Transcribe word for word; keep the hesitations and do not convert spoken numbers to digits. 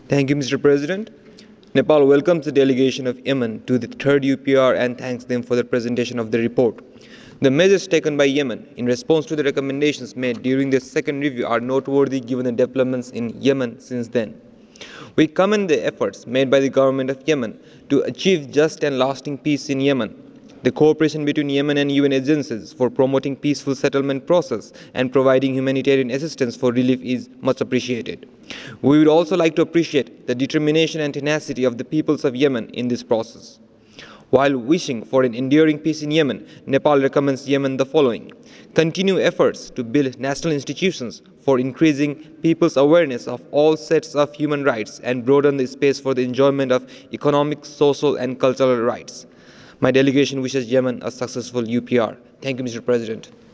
Thank you, Mister President. Nepal welcomes the delegation of Yemen to the third U P R and thanks them for the presentation of the report. The measures taken by Yemen in response to the recommendations made during the second review are noteworthy given the developments in Yemen since then. We commend the efforts made by the government of Yemen to achieve just and lasting peace in Yemen. The cooperation between Yemen and U N agencies for promoting peaceful settlement process and providing humanitarian assistance for relief is much appreciated. We would also like to appreciate the determination and tenacity of the peoples of Yemen in this process. While wishing for an enduring peace in Yemen, Nepal recommends Yemen the following. Continue efforts to build national institutions for increasing people's awareness of all sets of human rights and broaden the space for the enjoyment of economic, social, and cultural rights. My delegation wishes Yemen a successful U P R. Thank you, Mister President.